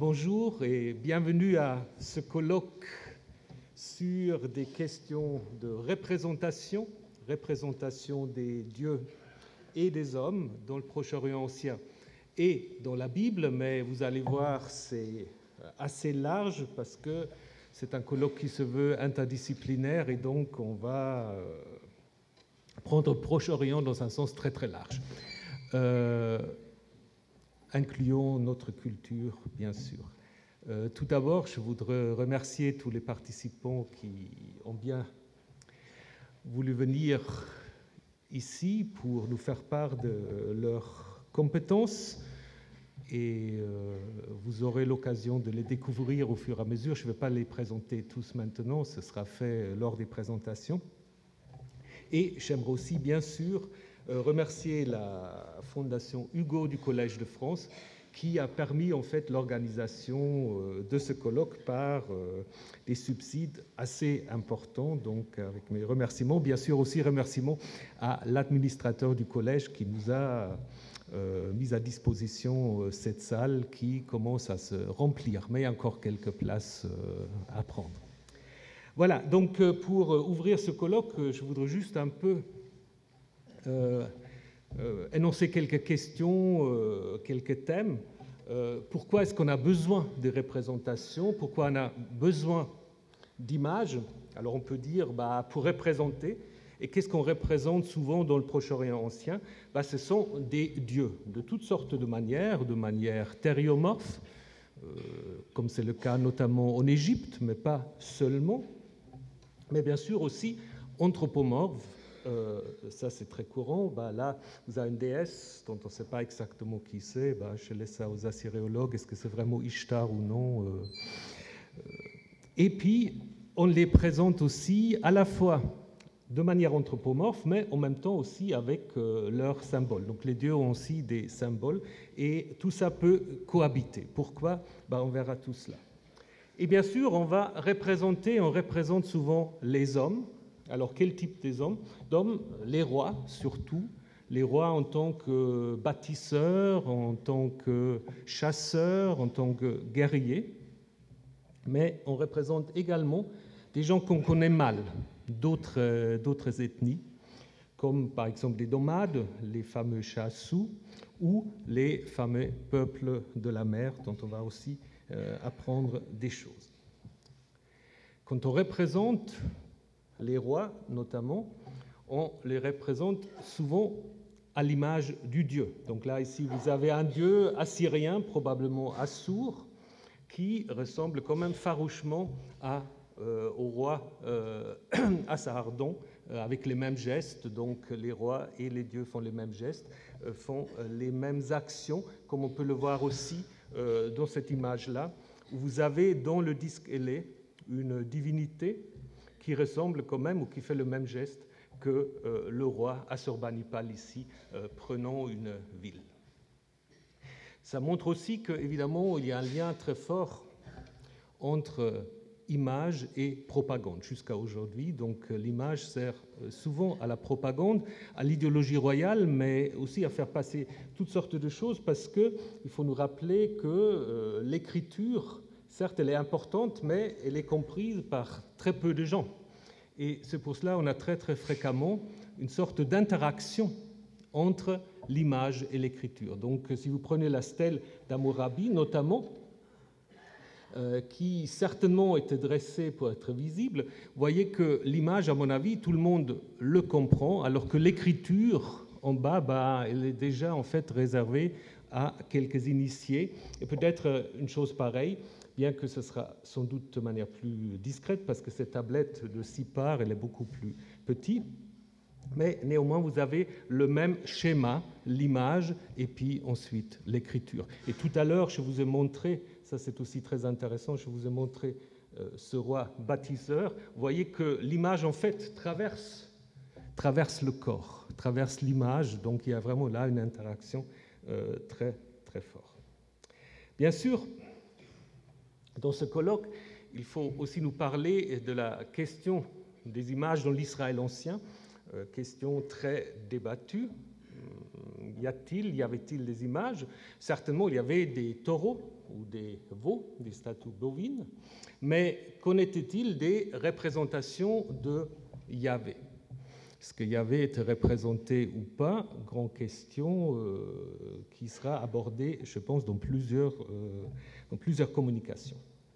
Bonjour et bienvenue à ce colloque sur des questions de représentation des dieux et des hommes dans le Proche-Orient ancien et dans la Bible, mais vous allez voir, c'est assez large parce que c'est un colloque qui se veut interdisciplinaire et donc on va prendre Proche-Orient dans un sens très très large. Incluons notre culture, bien sûr. Tout d'abord, je voudrais remercier tous les participants qui ont bien voulu venir ici pour nous faire part de leurs compétences et vous aurez l'occasion de les découvrir au fur et à mesure. Je ne vais pas les présenter tous maintenant, ce sera fait lors des présentations. Et j'aimerais aussi, bien sûr, remercier la Fondation Hugo du Collège de France qui a permis en fait l'organisation de ce colloque par des subsides assez importants. Donc, avec mes remerciements, bien sûr aussi remerciements à l'administrateur du collège qui nous a mis à disposition cette salle qui commence à se remplir, mais il y a encore quelques places à prendre. Voilà, donc pour ouvrir ce colloque, je voudrais juste un peu énoncer quelques questions, quelques thèmes. Pourquoi est-ce qu'on a besoin de représentations? Pourquoi on a besoin d'images? Alors on peut dire pour représenter. Et qu'est-ce qu'on représente souvent dans le Proche-Orient ancien? Ce sont des dieux de toutes sortes de manière thériomorphe, comme c'est le cas notamment en Égypte, mais pas seulement. Mais bien sûr aussi anthropomorphe, ça c'est très courant. Là, vous avez une déesse dont on ne sait pas exactement qui c'est. Je laisse ça aux assyriologues, est-ce que c'est vraiment Ishtar ou non? Et puis, on les présente aussi à la fois de manière anthropomorphe, mais en même temps aussi avec leurs symboles. Donc les dieux ont aussi des symboles, et tout ça peut cohabiter. Pourquoi? On verra tout cela. Et bien sûr, on représente souvent les hommes. Alors, quel type d'hommes? Les rois, surtout. Les rois en tant que bâtisseurs, en tant que chasseurs, en tant que guerriers. Mais on représente également des gens qu'on connaît mal, d'autres ethnies, comme par exemple les nomades, les fameux chassous, ou les fameux peuples de la mer, dont on va aussi apprendre des choses. Quand on représente les rois, notamment, on les représente souvent à l'image du dieu. Donc là, ici, vous avez un dieu assyrien, probablement Assur, qui ressemble quand même farouchement au roi Assarhaddon, avec les mêmes gestes. Donc les rois et les dieux font les mêmes gestes, font les mêmes actions, comme on peut le voir aussi dans cette image-là, où vous avez dans le disque ailé une divinité qui ressemble quand même, ou qui fait le même geste que le roi Assurbanipal ici, prenant une ville. Ça montre aussi qu'évidemment, il y a un lien très fort entre image et propagande jusqu'à aujourd'hui. Donc l'image sert souvent à la propagande, à l'idéologie royale, mais aussi à faire passer toutes sortes de choses, parce qu'il faut nous rappeler que l'écriture, certes, elle est importante, mais elle est comprise par très peu de gens. Et c'est pour cela qu'on a très très fréquemment une sorte d'interaction entre l'image et l'écriture. Donc si vous prenez la stèle d'Hammurabi, notamment, qui certainement était dressée pour être visible, vous voyez que l'image, à mon avis, tout le monde le comprend, alors que l'écriture, en bas, elle est déjà en fait réservée à quelques initiés. Et peut-être une chose pareille, bien que ce sera sans doute de manière plus discrète, parce que cette tablette de 6 parts, elle est beaucoup plus petite, mais néanmoins, vous avez le même schéma, l'image, et puis ensuite l'écriture. Et tout à l'heure, je vous ai montré, ça c'est aussi très intéressant, je vous ai montré ce roi bâtisseur. Vous voyez que l'image, en fait, traverse le corps, traverse l'image, donc il y a vraiment là une interaction très, très forte. Bien sûr, dans ce colloque, il faut aussi nous parler de la question des images dans l'Israël ancien, question très débattue. Y avait-il des images? Certainement, il y avait des taureaux ou des veaux, des statues bovines, mais qu'en était-il des représentations de Yahvé? Est-ce que Yahvé était représenté ou pas? Grande question qui sera abordée, je pense, dans plusieurs communications.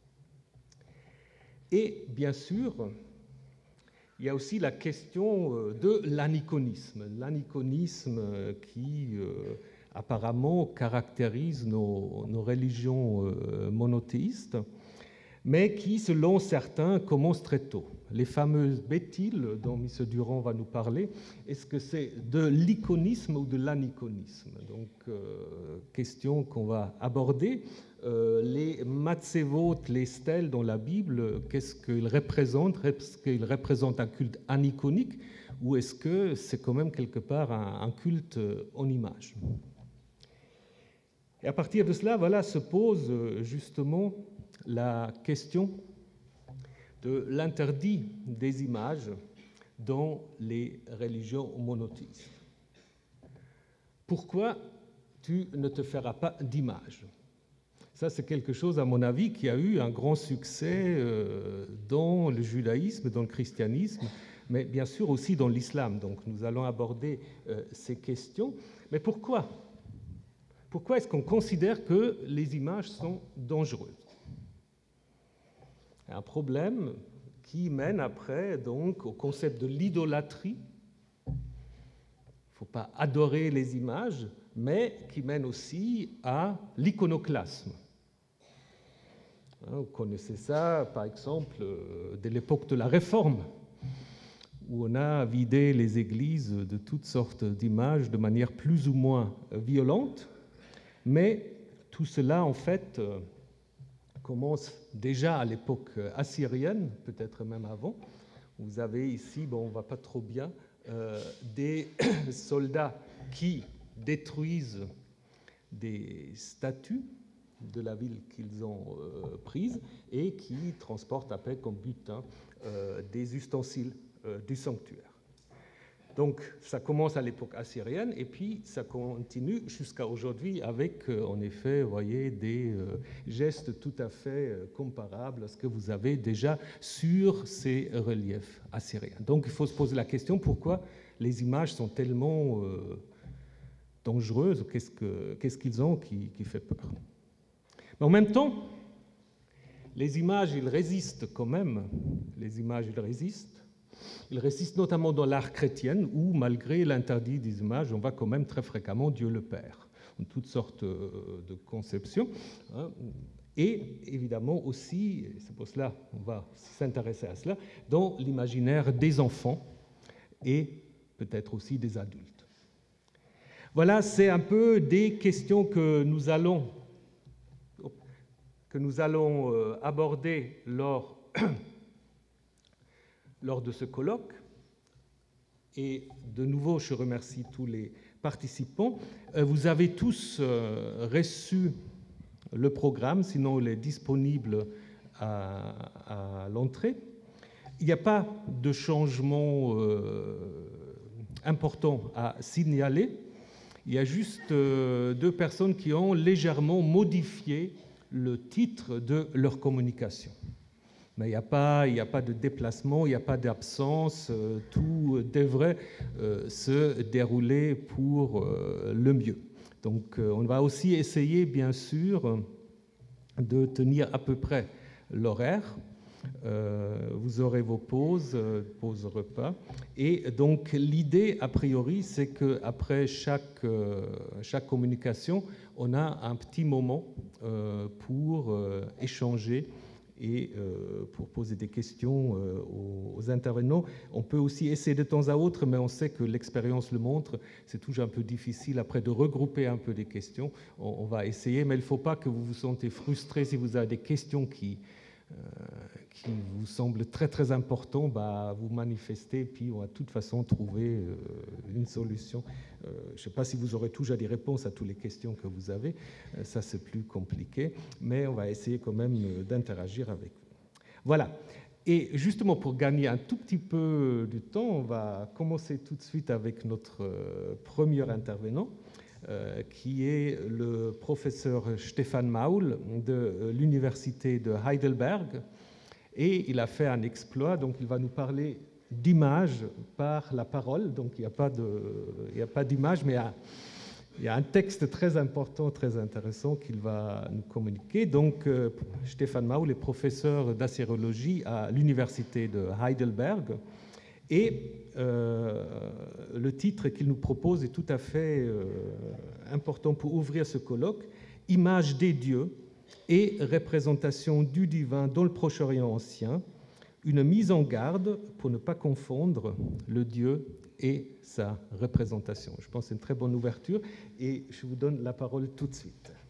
Et bien sûr, il y a aussi la question de l'aniconisme. L'aniconisme qui apparemment caractérise nos religions monothéistes, mais qui, selon certains, commence très tôt. Les fameuses bétiles dont M. Durand va nous parler, est-ce que c'est de l'iconisme ou de l'aniconisme? Donc, question qu'on va aborder. Les matzevot, les stèles dans la Bible, qu'est-ce qu'ils représentent? Est-ce qu'ils représentent un culte aniconique ou est-ce que c'est quand même quelque part un culte en image? Et à partir de cela, voilà, se pose justement la question de l'interdit des images dans les religions monothéistes. Pourquoi tu ne te feras pas d'image? Ça, c'est quelque chose, à mon avis, qui a eu un grand succès dans le judaïsme, dans le christianisme, mais bien sûr aussi dans l'islam. Donc nous allons aborder ces questions. Mais pourquoi? Pourquoi est-ce qu'on considère que les images sont dangereuses? Un problème qui mène après donc au concept de l'idolâtrie. Il ne faut pas adorer les images, mais qui mène aussi à l'iconoclasme. Vous connaissez ça, par exemple, dès l'époque de la Réforme, où on a vidé les églises de toutes sortes d'images de manière plus ou moins violente, mais tout cela, en fait, commence déjà à l'époque assyrienne, peut-être même avant. Vous avez ici, bon, on ne va pas trop bien, des soldats qui détruisent des statues de la ville qu'ils ont prise et qui transportent après comme butin des ustensiles du sanctuaire. Donc ça commence à l'époque assyrienne et puis ça continue jusqu'à aujourd'hui avec, en effet, vous voyez, des gestes tout à fait comparables à ce que vous avez déjà sur ces reliefs assyriens. Donc il faut se poser la question pourquoi les images sont tellement dangereuses, qu'est-ce qu'ils ont qui fait peur. Mais en même temps, les images, ils résistent quand même. Les images, ils résistent. Ils résistent notamment dans l'art chrétien, où, malgré l'interdit des images, on voit quand même très fréquemment Dieu le Père, en toutes sortes de conceptions. Et évidemment aussi, c'est pour cela qu'on va s'intéresser à cela, dans l'imaginaire des enfants et peut-être aussi des adultes. Voilà, c'est un peu des questions que nous allons aborder lors de ce colloque. Et de nouveau, je remercie tous les participants. Vous avez tous reçu le programme, sinon il est disponible à l'entrée. Il n'y a pas de changement important à signaler. Il y a juste deux personnes qui ont légèrement modifié le titre de leur communication. Mais il n'y a pas de déplacement, il n'y a pas d'absence, tout devrait se dérouler pour le mieux. Donc on va aussi essayer, bien sûr, de tenir à peu près l'horaire. Vous aurez vos pauses repas. Et donc l'idée, a priori, c'est qu'après chaque communication, on a un petit moment pour échanger et pour poser des questions aux intervenants. On peut aussi essayer de temps à autre, mais on sait que l'expérience le montre, c'est toujours un peu difficile après de regrouper un peu des questions. On va essayer, mais il ne faut pas que vous vous sentez frustré si vous avez des questions qui vous semblent très très importantes, vous manifestez, puis on va de toute façon trouver une solution. Je ne sais pas si vous aurez toujours des réponses à toutes les questions que vous avez, ça c'est plus compliqué, mais on va essayer quand même d'interagir avec vous. Voilà, et justement pour gagner un tout petit peu de temps, on va commencer tout de suite avec notre premier intervenant, qui est le professeur Stefan Maul de l'université de Heidelberg. Et il a fait un exploit, donc il va nous parler d'image par la parole. Donc il n'y a pas d'image, mais il y a un texte très important, très intéressant qu'il va nous communiquer. Donc Stefan Maul est professeur d'acérologie à l'université de Heidelberg. Et le titre qu'il nous propose est tout à fait important pour ouvrir ce colloque, « Image des dieux et représentation du divin dans le Proche-Orient ancien, une mise en garde pour ne pas confondre le Dieu et sa représentation ». Je pense que c'est une très bonne ouverture et je vous donne la parole tout de suite.